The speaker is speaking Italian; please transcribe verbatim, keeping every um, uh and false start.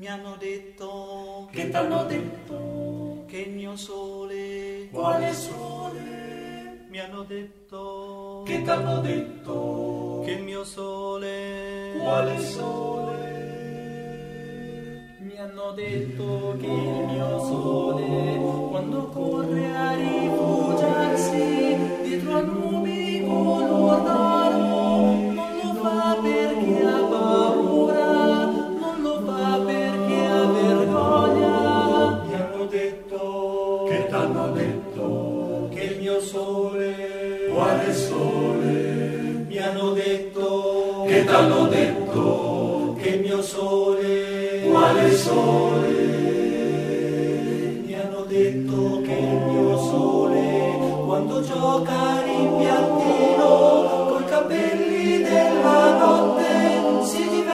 Mi hanno detto, che t'hanno detto, che il mio sole, quale sole? mi hanno detto, Che t'hanno detto, che il mio sole, quale sole? Mi hanno detto che il mio sole, quando corre a rifugiarsi dietro a nubi color d'oro, non lo fa perché ha paura, non lo fa perché ha vergogna. Mi hanno detto, che t'hanno detto, che il mio sole, quale sole? mi hanno detto, Che t'hanno detto, che il mio sole, quale sole? mi hanno detto che il mio sole, quando gioca rimpiantino, coi capelli della notte,